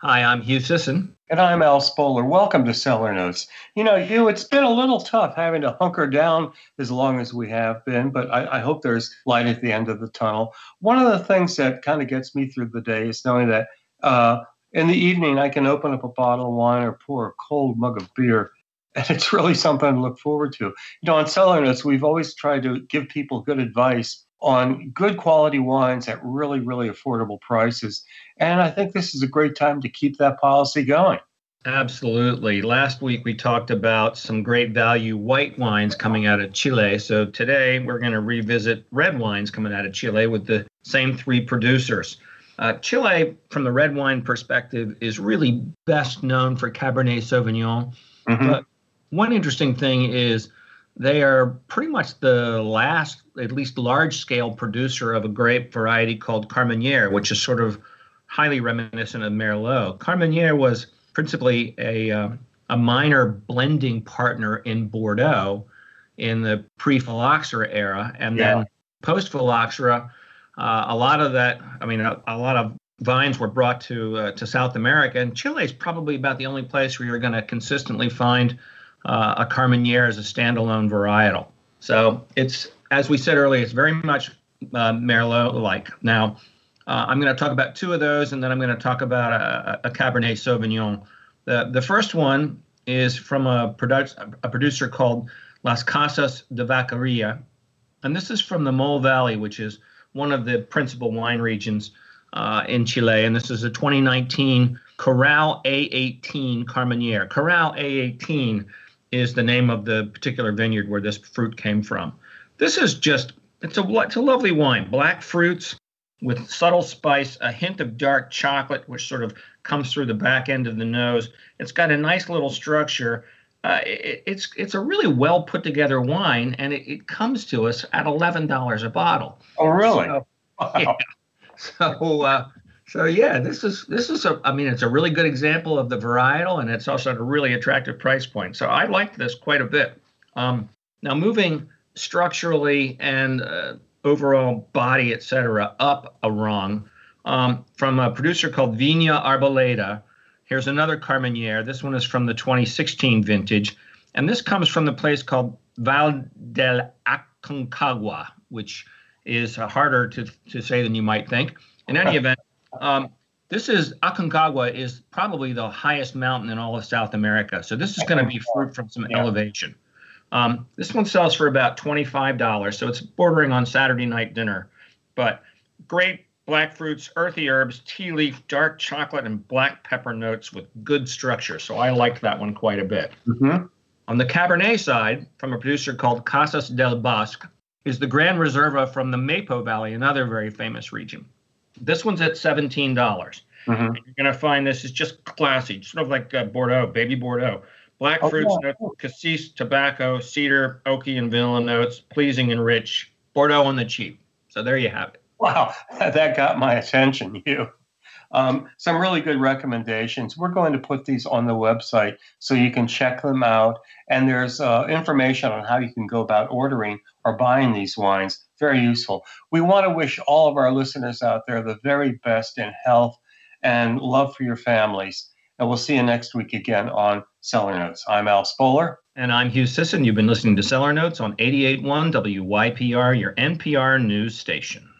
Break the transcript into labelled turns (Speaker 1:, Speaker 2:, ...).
Speaker 1: Hi, I'm Hugh Sisson.
Speaker 2: And I'm Al Spoler. Welcome to Cellar Notes. Hugh, it's been a little tough having to hunker down as long as we have been, but I hope there's light at the end of the tunnel. One of the things that kind of gets me through the day is knowing that in the evening I can open up a bottle of wine or pour a cold mug of beer, and it's really something to look forward to. On Cellar Notes, we've always tried to give people good advice on good quality wines at really, really affordable prices. And I think this is a great time to keep that policy going.
Speaker 1: Absolutely. Last week we talked about some great value white wines coming out of Chile. So today we're going to revisit red wines coming out of Chile with the same three producers. Chile, from the red wine perspective, is really best known for Cabernet Sauvignon. Mm-hmm. But one interesting thing is they are pretty much the last, at least large-scale producer of a grape variety called Carmenere, which is sort of highly reminiscent of Merlot. Carmenere was principally a minor blending partner in Bordeaux in the pre-phylloxera era, and then post-phylloxera, a lot of vines were brought to South America, and Chile is probably about the only place where you're going to consistently find a Carmenere as a standalone varietal. So it's, as we said earlier, it's very much Merlot-like. Now, I'm going to talk about two of those, and then I'm going to talk about a Cabernet Sauvignon. The first one is from a producer called Las Casas de Vaqueria, and this is from the Mole Valley, which is one of the principal wine regions in Chile, and this is a 2019 Corral A18 Carmenere. Corral A18 is the name of the particular vineyard where this fruit came from. This is it's a lovely wine. Black fruits with subtle spice, a hint of dark chocolate, which sort of comes through the back end of the nose. It's got a nice little structure. It's a really well put together wine, and it comes to us at $11 a bottle.
Speaker 2: Oh, really?
Speaker 1: So, wow. Yeah. So yeah, this is it's a really good example of the varietal, and it's also at a really attractive price point. So I like this quite a bit. Now moving structurally and overall body, et cetera, up a rung, from a producer called Viña Arboleda. Here's another Carmenere. This one is from the 2016 vintage, and this comes from the place called Val del Aconcagua, which is harder to say than you might think. In any event, Aconcagua is probably the highest mountain in all of South America. So this is going to be fruit from some elevation. This one sells for about $25, so it's bordering on Saturday night dinner. But great black fruits, earthy herbs, tea leaf, dark chocolate, and black pepper notes with good structure. So I liked that one quite a bit. Mm-hmm. On the Cabernet side, from a producer called Casas del Bosque, is the Gran Reserva from the Maipo Valley, another very famous region. This one's at $17. Mm-hmm. And you're going to find this is just classy, sort of like Bordeaux, baby Bordeaux. Black fruits, notes, cassis, tobacco, cedar, oaky, and vanilla notes, pleasing and rich. Bordeaux on the cheap. So there you have it.
Speaker 2: Wow, that got my attention, Hugh. Some really good recommendations. We're going to put these on the website so you can check them out. And there's information on how you can go about ordering or buying these wines. Very useful. We want to wish all of our listeners out there the very best in health and love for your families. And we'll see you next week again on Cellar Notes. I'm Al Spoler.
Speaker 1: And I'm Hugh Sisson. You've been listening to Cellar Notes on 88.1 WYPR, your NPR news station.